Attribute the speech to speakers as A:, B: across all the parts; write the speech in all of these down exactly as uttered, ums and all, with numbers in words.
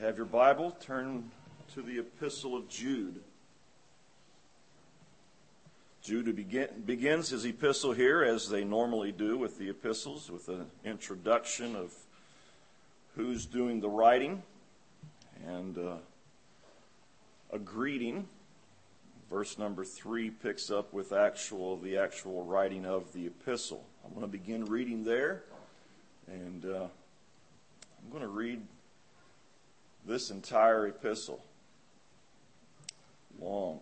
A: have your Bible, turn to the Epistle of Jude. Jude begin, begins his epistle here, as they normally do with the epistles, with an introduction of who's doing the writing and uh, a greeting. Verse number three picks up with actual the actual writing of the epistle. I'm going to begin reading there, and uh, I'm going to read this entire epistle. Long.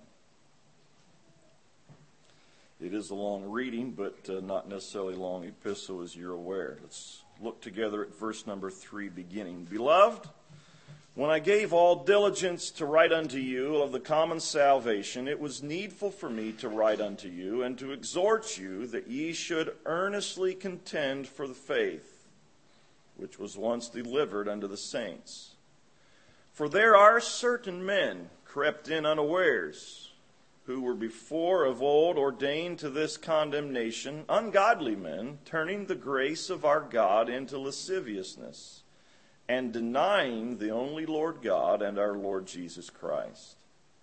A: It is a long reading, but uh, not necessarily a long epistle, as you're aware. Let's look together at verse number three, beginning. Beloved, when I gave all diligence to write unto you of the common salvation, it was needful for me to write unto you and to exhort you that ye should earnestly contend for the faith, which was once delivered unto the saints. For there are certain men crept in unawares, who were before of old ordained to this condemnation, ungodly men, turning the grace of our God into lasciviousness, and denying the only Lord God and our Lord Jesus Christ.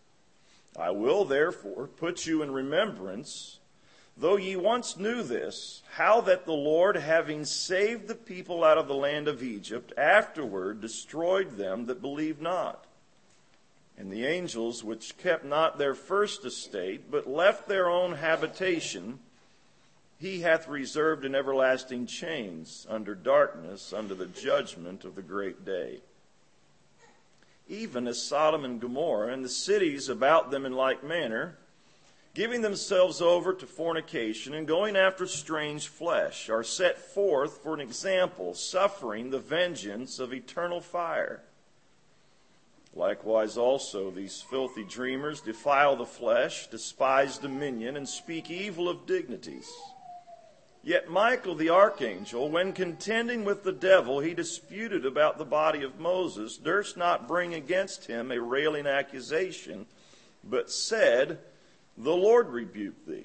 A: I will therefore put you in remembrance, though ye once knew this, how that the Lord, having saved the people out of the land of Egypt, afterward destroyed them that believed not. And the angels which kept not their first estate, but left their own habitation, he hath reserved in everlasting chains under darkness, under the judgment of the great day. Even as Sodom and Gomorrah and the cities about them in like manner, giving themselves over to fornication and going after strange flesh, are set forth for an example, suffering the vengeance of eternal fire. Likewise also these filthy dreamers defile the flesh, despise dominion, and speak evil of dignities. Yet Michael the archangel, when contending with the devil, he disputed about the body of Moses, durst not bring against him a railing accusation, but said, The Lord rebuke thee.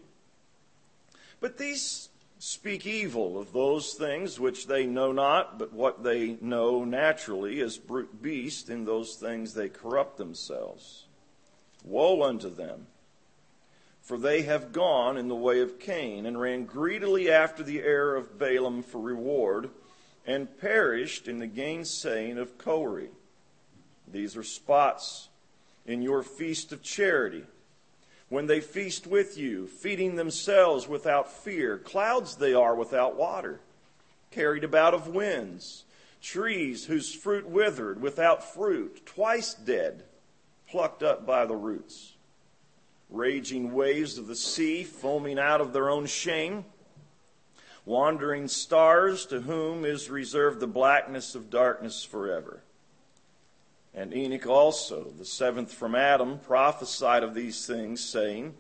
A: But these speak evil of those things which they know not, but what they know naturally as brute beasts, in those things they corrupt themselves. Woe unto them! For they have gone in the way of Cain, and ran greedily after the error of Balaam for reward, and perished in the gainsaying of Korah. These are spots in your feast of charity, when they feast with you, feeding themselves without fear. Clouds they are without water, carried about of winds. Trees whose fruit withered, without fruit, twice dead, plucked up by the roots. Raging waves of the sea, foaming out of their own shame. Wandering stars, to whom is reserved the blackness of darkness forever. And Enoch also, the seventh from Adam, prophesied of these things, saying,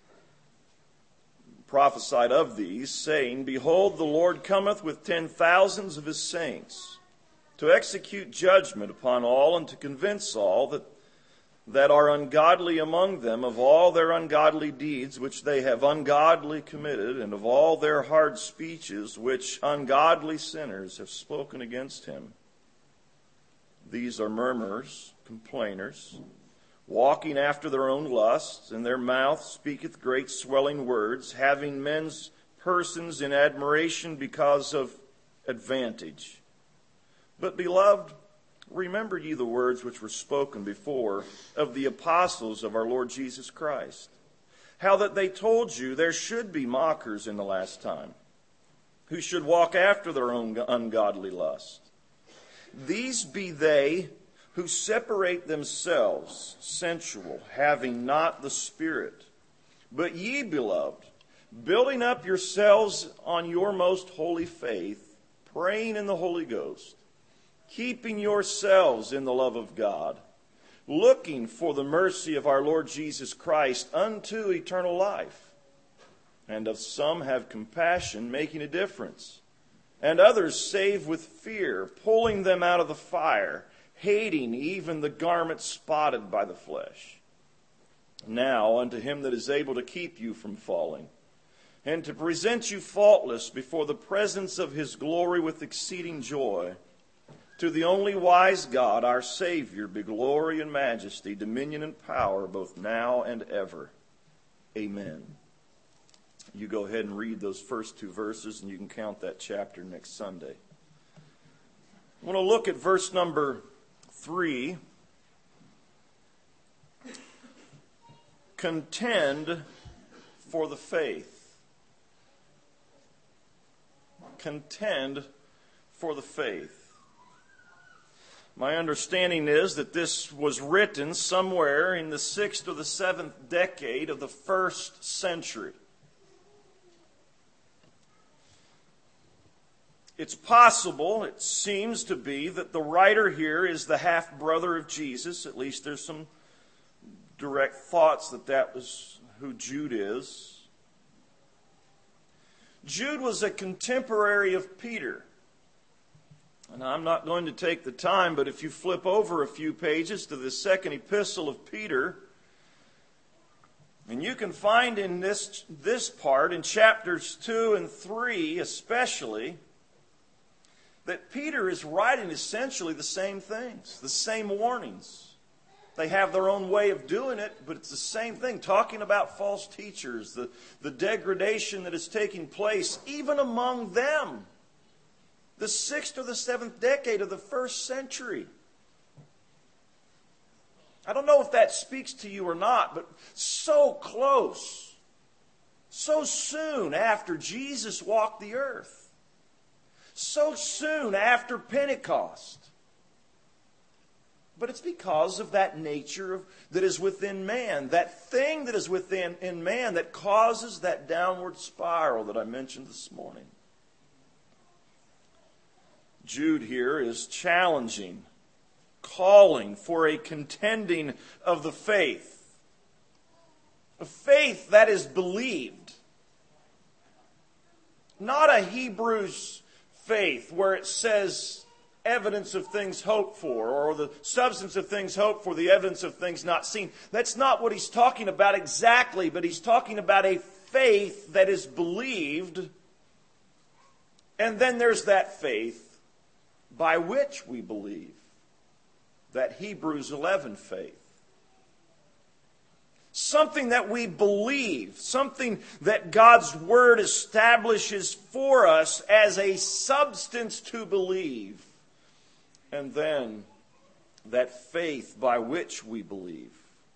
A: prophesied of these, saying, Behold, the Lord cometh with ten thousands of his saints, to execute judgment upon all, and to convince all that that are ungodly among them of all their ungodly deeds which they have ungodly committed, and of all their hard speeches which ungodly sinners have spoken against him. These are murmurers, complainers, walking after their own lusts, and their mouth speaketh great swelling words, having men's persons in admiration because of advantage. But, beloved, remember ye the words which were spoken before of the apostles of our Lord Jesus Christ, how that they told you there should be mockers in the last time, who should walk after their own ungodly lust. These be they who separate themselves, sensual, having not the Spirit. But ye, beloved, building up yourselves on your most holy faith, praying in the Holy Ghost, keeping yourselves in the love of God, looking for the mercy of our Lord Jesus Christ unto eternal life. And of some have compassion, making a difference, and others save with fear, pulling them out of the fire, hating even the garment spotted by the flesh. Now unto him that is able to keep you from falling, and to present you faultless before the presence of his glory with exceeding joy, To the only wise God, our Savior, be glory and majesty, dominion and power, both now and ever. Amen. You go ahead and read those first two verses, and you can count that chapter next Sunday. I want to look at verse number three. Contend for the faith. Contend for the faith. My understanding is that this was written somewhere in the sixth or the seventh decade of the first century. It's possible, it seems to be, that the writer here is the half-brother of Jesus. At least there's some direct thoughts that that was who Jude is. Jude was a contemporary of Peter. And I'm not going to take the time, but if you flip over a few pages to the second epistle of Peter, and you can find in this, this part, in chapters two and three especially, that Peter is writing essentially the same things, the same warnings. They have their own way of doing it, but it's the same thing, talking about false teachers, the, the degradation that is taking place even among them. The sixth or the seventh decade of the first century. I don't know if that speaks to you or not, but so close, so soon after Jesus walked the earth, so soon after Pentecost. But it's because of that nature of, that is within man, that thing that is within in man that causes that downward spiral that I mentioned this morning. Jude here is challenging, calling for a contending of the faith. A faith that is believed. Not a Hebrews faith where it says evidence of things hoped for, or the substance of things hoped for, the evidence of things not seen. That's not what he's talking about exactly, but he's talking about a faith that is believed. And then there's that faith by which we believe. That Hebrews eleven faith. Something that we believe. Something that God's Word establishes for us as a substance to believe. And then that faith by which we believe.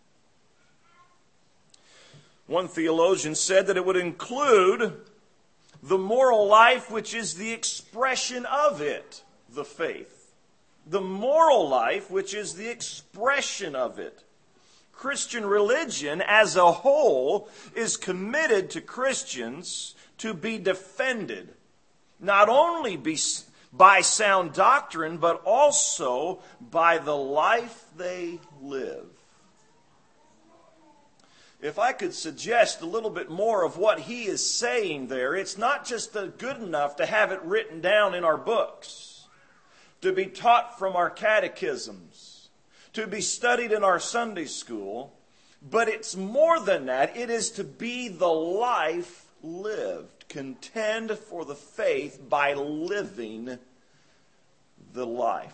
A: One theologian said that it would include the moral life which is the expression of it. The faith. The moral life, which is the expression of it. Christian religion as a whole is committed to Christians to be defended, not only be, by sound doctrine, but also by the life they live. If I could suggest a little bit more of what he is saying there, it's not just good enough to have it written down in our books, to be taught from our catechisms, to be studied in our Sunday school, but it's more than that. It is to be the life lived. Contend for the faith by living the life.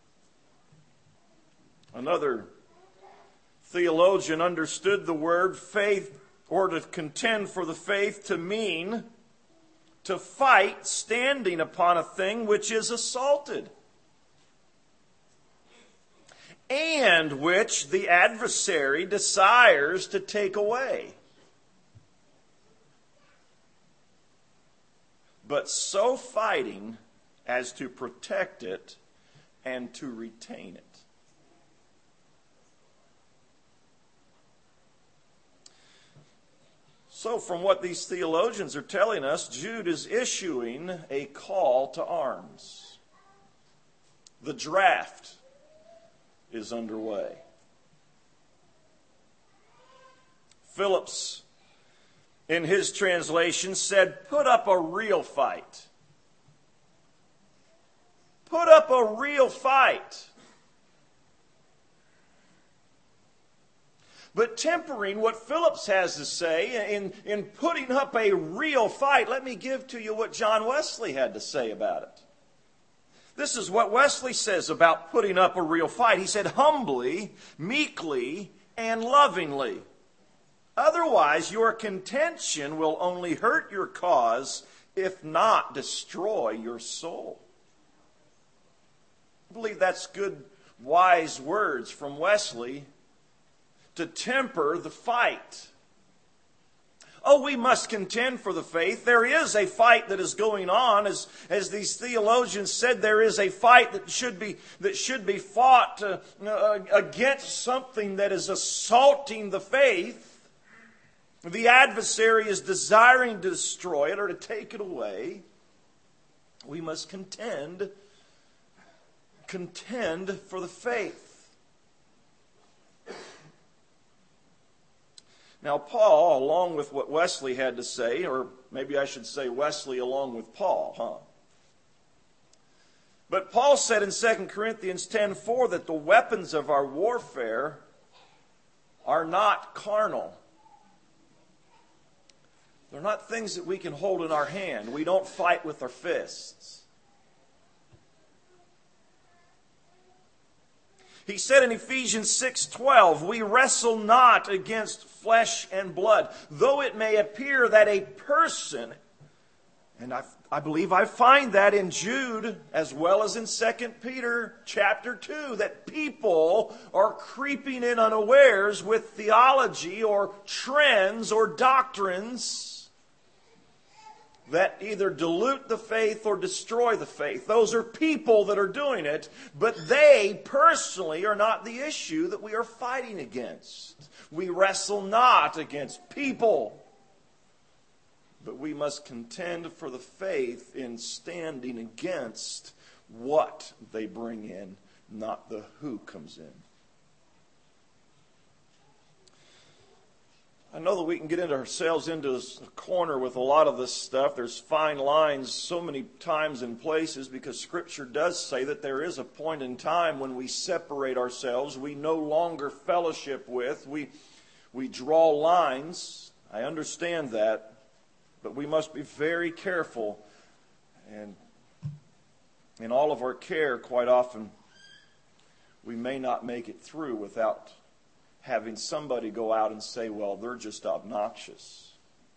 A: Another theologian understood the word faith, or to contend for the faith, to mean to fight standing upon a thing which is assaulted, and which the adversary desires to take away. But so fighting as to protect it and to retain it. So from what these theologians are telling us, Jude is issuing a call to arms. The draft is underway. Phillips, in his translation, said, put up a real fight. Put up a real fight. But tempering what Phillips has to say in, in putting up a real fight, let me give to you what John Wesley had to say about it. This is what Wesley says about putting up a real fight. He said, humbly, meekly, and lovingly. Otherwise, your contention will only hurt your cause, if not destroy your soul. I believe that's good, wise words from Wesley to temper the fight. Oh, we must contend for the faith. There is a fight that is going on. As, as these theologians said, there is a fight that should be, that should be fought uh, uh, against something that is assaulting the faith. The adversary is desiring to destroy it or to take it away. We must contend, contend for the faith. Now, Paul, along with what Wesley had to say, or maybe I should say Wesley along with Paul, huh? But Paul said in Second Corinthians ten four that the weapons of our warfare are not carnal. They're not things that we can hold in our hand. We don't fight with our fists. He said in Ephesians six twelve, we wrestle not against flesh and blood, though it may appear that a person, and I, I believe I find that in Jude as well as in Second Peter chapter two, that people are creeping in unawares with theology or trends or doctrines that either dilute the faith or destroy the faith. Those are people that are doing it, but they personally are not the issue that we are fighting against. We wrestle not against people, but we must contend for the faith in standing against what they bring in, not the who comes in. I know that we can get into ourselves into a corner with a lot of this stuff. There's fine lines so many times and places because Scripture does say that there is a point in time when we separate ourselves. We no longer fellowship with. We, we draw lines. I understand that. But we must be very careful. And in all of our care, quite often, we may not make it through without having somebody go out and say, well, they're just obnoxious.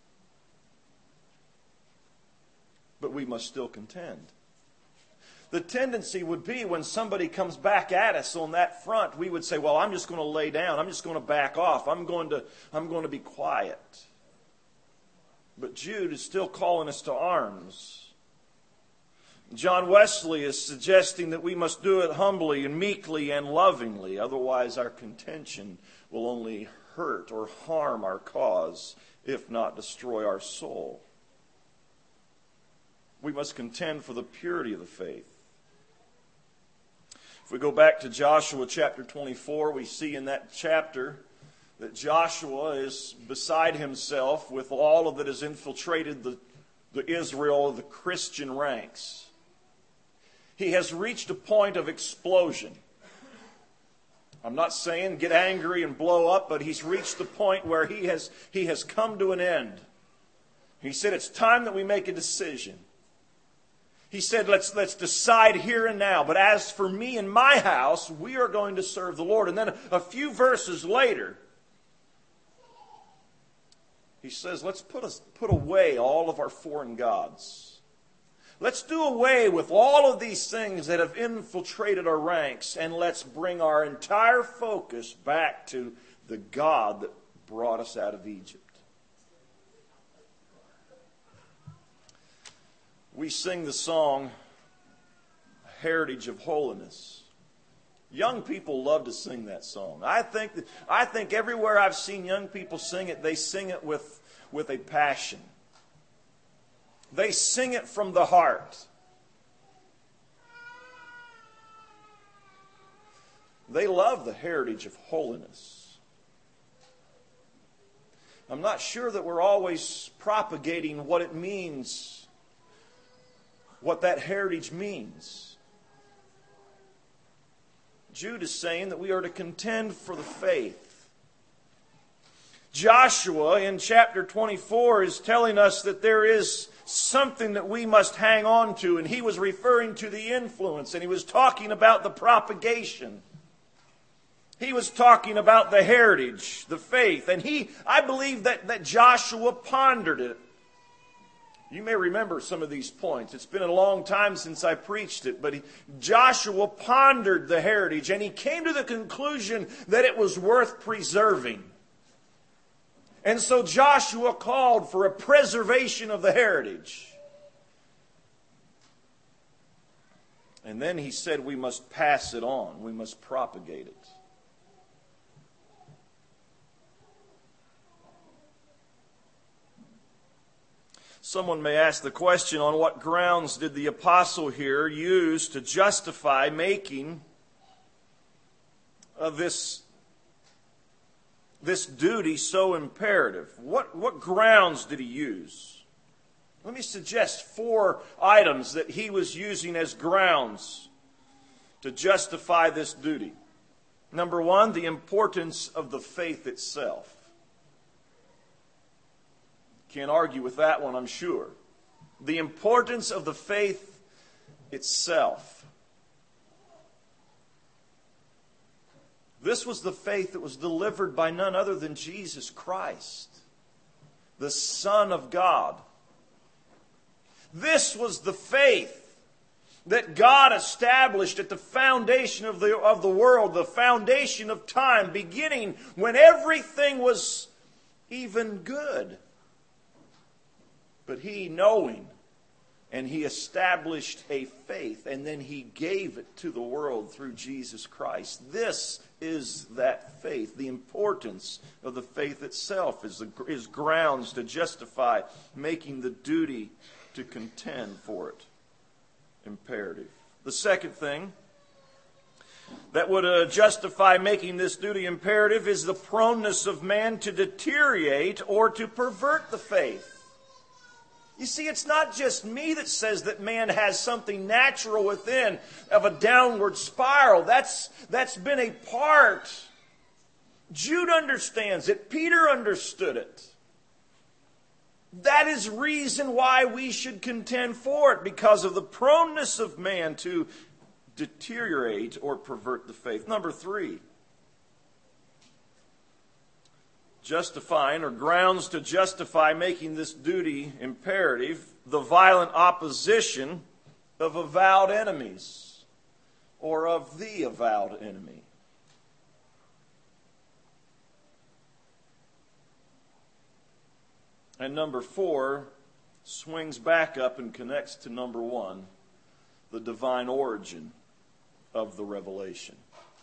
A: But we must still contend. The tendency would be when somebody comes back at us on that front, we would say, well, I'm just going to lay down. I'm just going to back off. I'm going to, I'm going to be quiet. But Jude is still calling us to arms. John Wesley is suggesting that we must do it humbly and meekly and lovingly. Otherwise, our contention will only hurt or harm our cause, if not destroy our soul. We must contend for the purity of the faith. If we go back to Joshua chapter twenty-four, we see in that chapter that Joshua is beside himself with all of that has infiltrated the, the Israel, the Christian ranks. He has reached a point of explosion. I'm not saying get angry and blow up, but he's reached the point where he has, he has come to an end. He said, it's time that we make a decision. He said, let's, let's decide here and now. But as for me and my house, we are going to serve the Lord. And then a, a few verses later, he says, let's put, us, put away all of our foreign gods. Let's do away with all of these things that have infiltrated our ranks, and let's bring our entire focus back to the God that brought us out of Egypt. We sing the song, Heritage of Holiness. Young people love to sing that song. I think that, I think everywhere I've seen young people sing it, they sing it with, with a passion. They sing it from the heart. They love the heritage of holiness. I'm not sure that we're always propagating what it means, what that heritage means. Jude is saying that we are to contend for the faith. Joshua in chapter twenty-four is telling us that there is something that we must hang on to. And he was referring to the influence, and he was talking about the propagation. He was talking about the heritage, the faith. And he, I believe that, that Joshua pondered it. You may remember some of these points. It's been a long time since I preached it, but he, Joshua pondered the heritage, and he came to the conclusion that it was worth preserving. And so Joshua called for a preservation of the heritage. And then he said we must pass it on. We must propagate it. Someone may ask the question, on what grounds did the apostle here use to justify making of this, this duty so imperative? What, what grounds did he use? Let me suggest four items that he was using as grounds to justify this duty. Number one, the importance of the faith itself. Can't argue with that one, I'm sure. The importance of the faith itself. This was the faith that was delivered by none other than Jesus Christ, the Son of God. This was the faith that God established at the foundation of the, of the world, the foundation of time, beginning when everything was even good. But he, knowing, and he established a faith, and then he gave it to the world through Jesus Christ. This is that faith. The importance of the faith itself is, the, is grounds to justify making the duty to contend for it imperative. The second thing that would uh, justify making this duty imperative is the proneness of man to deteriorate or to pervert the faith. You see, it's not just me that says that man has something natural within of a downward spiral. That's, that's been a part. Jude understands it. Peter understood it. That is reason why we should contend for it, because of the proneness of man to deteriorate or pervert the faith. Number three, justifying or grounds to justify making this duty imperative, the violent opposition of avowed enemies or of the avowed enemy. And number four swings back up and connects to number one, the divine origin of the revelation.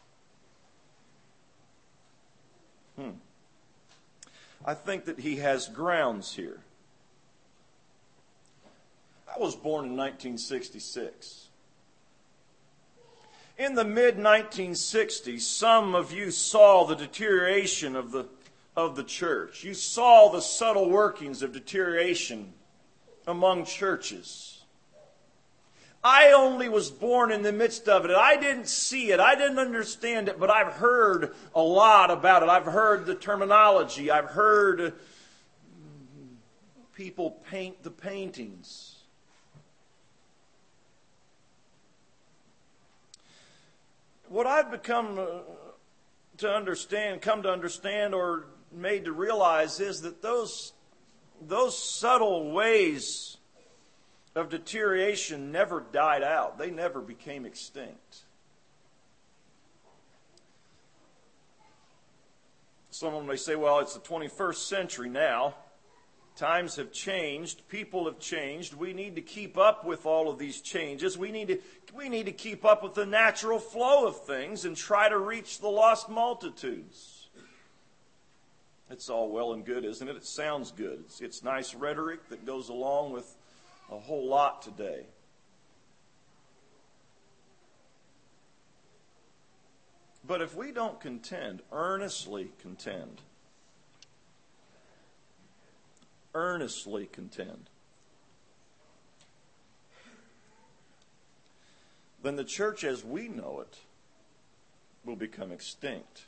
A: Hmm. I think that he has grounds here. I was born in nineteen sixty-six. In the mid nineteen sixties, some of you saw the deterioration of the, of the church. You saw the subtle workings of deterioration among churches. I only was born in the midst of it. I didn't see it. I didn't understand it, but I've heard a lot about it. I've heard the terminology. I've heard people paint the paintings. What I've become to understand, come to understand or made to realize is that those, those subtle ways of deterioration never died out. They never became extinct. Someone may say, well, it's the twenty-first century now. Times have changed. People have changed. We need to keep up with all of these changes. We need to, we need to keep up with the natural flow of things and try to reach the lost multitudes. It's all well and good, isn't it? It sounds good. It's, it's nice rhetoric that goes along with a whole lot today. But if we don't contend, earnestly contend, earnestly contend, then the church as we know it will become extinct.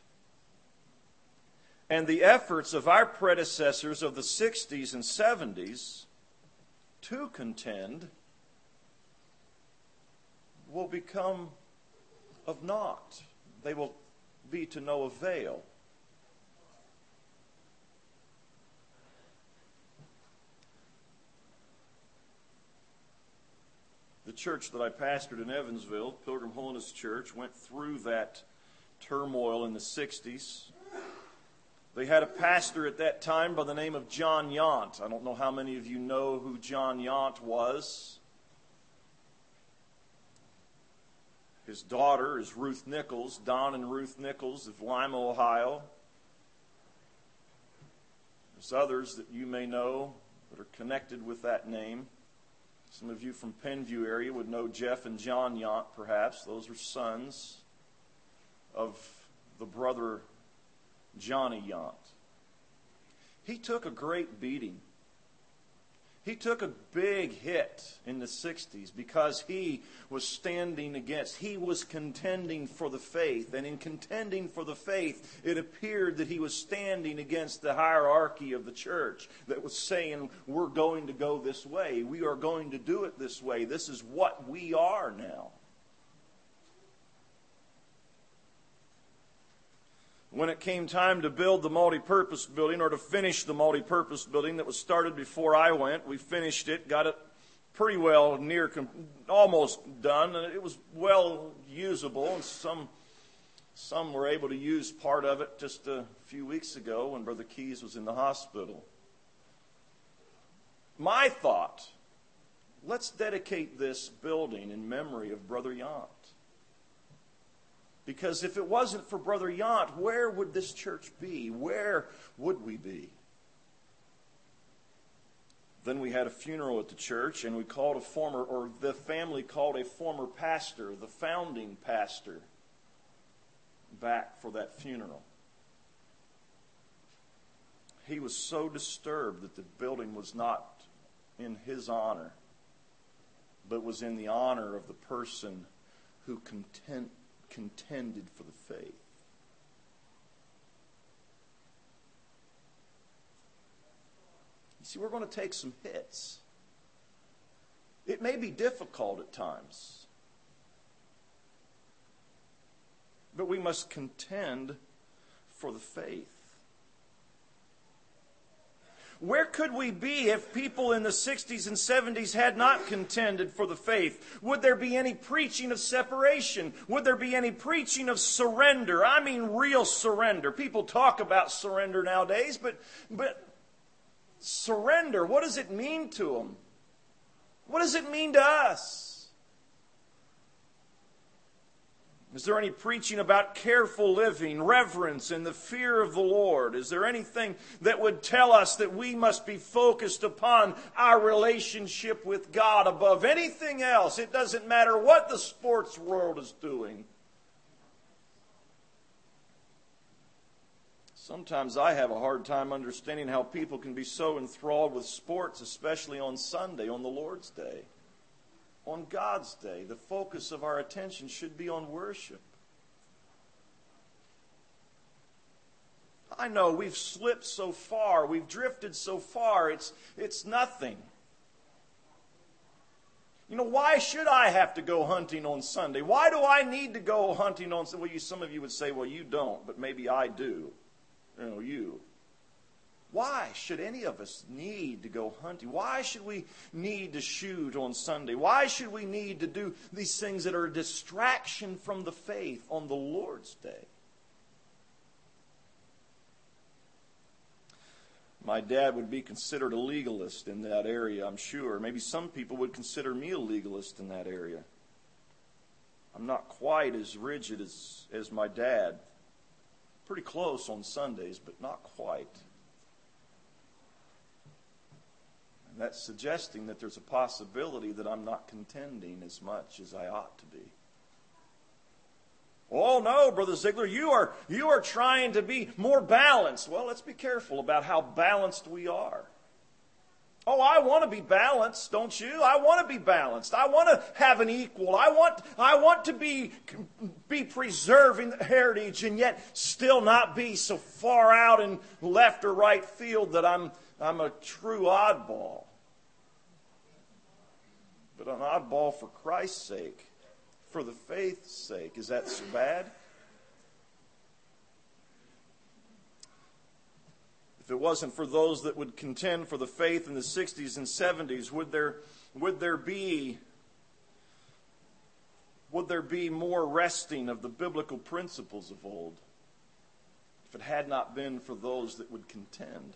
A: And the efforts of our predecessors of the sixties and seventies to contend will become of naught. They will be to no avail. The church that I pastored in Evansville, Pilgrim Holiness Church, went through that turmoil in the sixties. They had a pastor at that time by the name of John Yount. I don't know how many of you know who John Yount was. His daughter is Ruth Nichols, Don and Ruth Nichols of Lima, Ohio. There's others that you may know that are connected with that name. Some of you from Penview area would know Jeff and John Yount, perhaps. Those are sons of the brother Johnny Yount. He took a great beating. He took a big hit in the sixties because he was standing against, he was contending for the faith. And in contending for the faith, it appeared that he was standing against the hierarchy of the church that was saying, we're going to go this way. We are going to do it this way. This is what we are now. When it came time to build the multi-purpose building, or to finish the multi-purpose building that was started before I went, we finished it, got it pretty well near, almost done. It was well usable, and some some were able to use part of it just a few weeks ago when Brother Keyes was in the hospital. My thought, let's dedicate this building in memory of Brother Yount. Because if it wasn't for Brother Yount, where would this church be? Where would we be? Then we had a funeral at the church, and we called a former, or the family called a former pastor, the founding pastor, back for that funeral. He was so disturbed that the building was not in his honor, but was in the honor of the person who content contended for the faith. You see, we're going to take some hits. It may be difficult at times, but we must contend for the faith. Where could we be if people in the sixties and seventies had not contended for the faith? Would there be any preaching of separation? Would there be any preaching of surrender? I mean real surrender. People talk about surrender nowadays, but, but surrender, what does it mean to them? What does it mean to us? Is there any preaching about careful living, reverence, and the fear of the Lord? Is there anything that would tell us that we must be focused upon our relationship with God above anything else? It doesn't matter what the sports world is doing. Sometimes I have a hard time understanding how people can be so enthralled with sports, especially on Sunday, on the Lord's Day. On God's day, the focus of our attention should be on worship. I know we've slipped so far, we've drifted so far, it's, it's nothing. You know, why should I have to go hunting on Sunday? Why do I need to go hunting on Sunday? Well, you, some of you would say, well, you don't, but maybe I do. You know, you. Why should any of us need to go hunting? Why should we need to shoot on Sunday? Why should we need to do these things that are a distraction from the faith on the Lord's day? My dad would be considered a legalist in that area, I'm sure. Maybe some people would consider me a legalist in that area. I'm not quite as rigid as, as my dad. Pretty close on Sundays, but not quite. And that's suggesting that there's a possibility that I'm not contending as much as I ought to be. Oh no, Brother Ziegler, you are you are trying to be more balanced. Well, let's be careful about how balanced we are. Oh, I want to be balanced, don't you? I want to be balanced. I want to have an equal. I want I want to be be preserving the heritage and yet still not be so far out in left or right field that I'm I'm a true oddball. but an oddball for Christ's sake, for the faith's sake. Is that so bad? If it wasn't for those that would contend for the faith in the sixties and seventies, would there would there be would there be more wresting of the biblical principles of old if it had not been for those that would contend?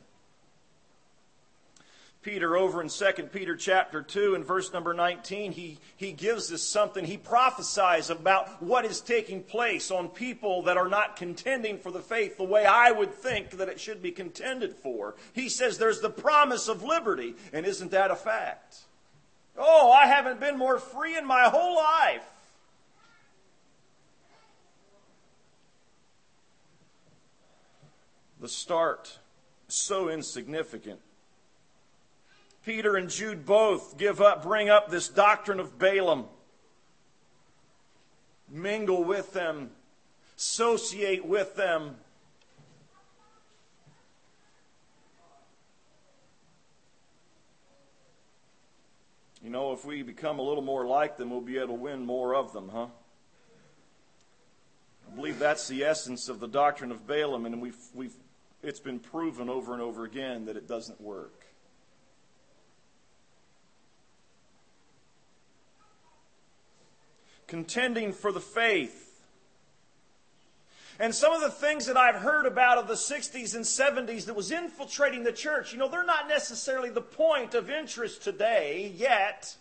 A: Peter, over in Second Peter chapter two and verse number nineteen, he, he gives us something. He prophesies about what is taking place on people that are not contending for the faith the way I would think that it should be contended for. He says there's the promise of liberty, and isn't that a fact? Oh, I haven't been more free in my whole life. The start, so insignificant. Peter and Jude both give up, bring up this doctrine of Balaam. Mingle with them. Associate with them. You know, if we become a little more like them, we'll be able to win more of them, huh? I believe that's the essence of the doctrine of Balaam, and we've, we've, it's been proven over and over again that it doesn't work. Contending for the faith. And some of the things that I've heard about of the sixties and seventies that was infiltrating the church, you know, they're not necessarily the point of interest today yet.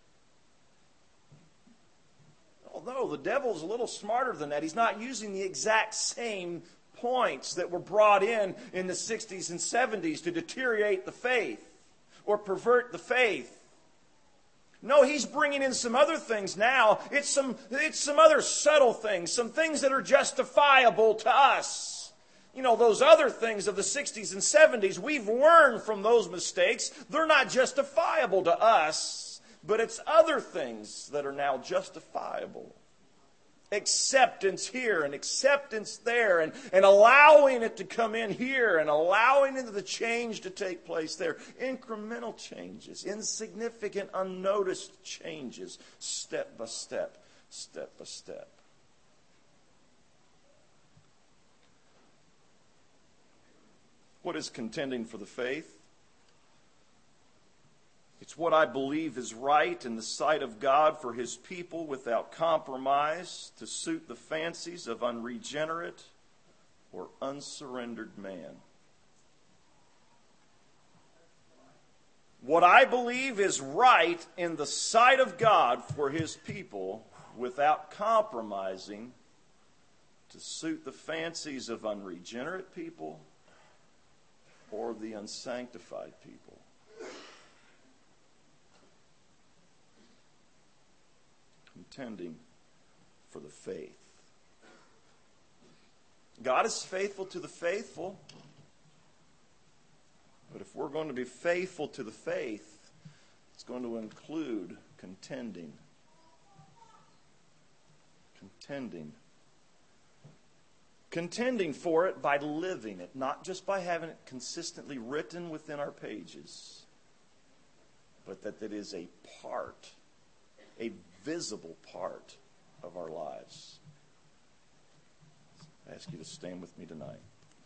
A: Although the devil's a little smarter than that. He's not using the exact same points that were brought in in the sixties and seventies to deteriorate the faith or pervert the faith. No, he's bringing in some other things now. It's some, it's some other subtle things, some things that are justifiable to us. You know, those other things of the sixties and seventies, we've learned from those mistakes. They're not justifiable to us, but it's other things that are now justifiable. Acceptance here and acceptance there, and, and allowing it to come in here and allowing the change to take place there. Incremental changes, insignificant, unnoticed changes, step by step, step by step. What is contending for the faith? It's what I believe is right in the sight of God for His people without compromise to suit the fancies of unregenerate or unsurrendered man. What I believe is right in the sight of God for His people without compromising to suit the fancies of unregenerate people or the unsanctified people. Contending for the faith. God is faithful to the faithful. But if we're going to be faithful to the faith, it's going to include contending. Contending. Contending for it by living it, not just by having it consistently written within our pages, but that it is a part, a visible part of our lives. I ask you to stand with me tonight.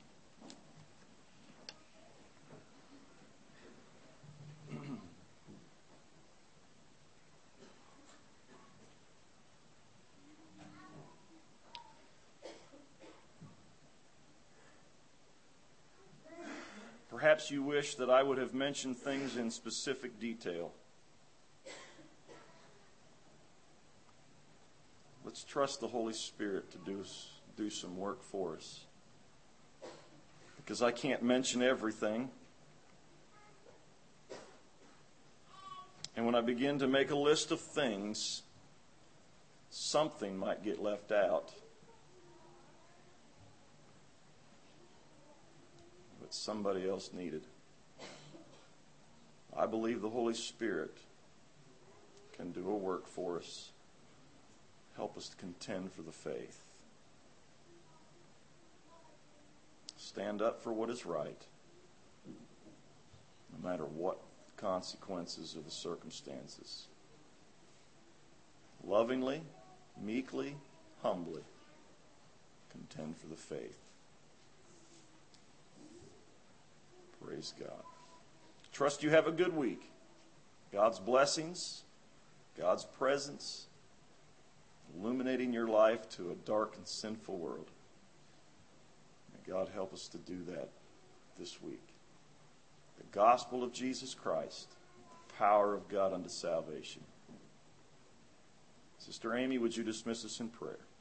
A: Perhaps you wish that I would have mentioned things in specific detail. Let's trust the Holy Spirit to do, do some work for us. Because I can't mention everything. And when I begin to make a list of things, something might get left out. But somebody else needed. I believe the Holy Spirit can do a work for us. Help us to contend for the faith. Stand up for what is right, no matter what the consequences or the circumstances. lovingly, meekly, humbly contend for the faith. Praise God. Trust you have a good week. God's blessings, God's presence, illuminating your life to a dark and sinful world. May God help us to do that this week. The gospel of Jesus Christ, the power of God unto salvation. Sister Amy, would you dismiss us in prayer?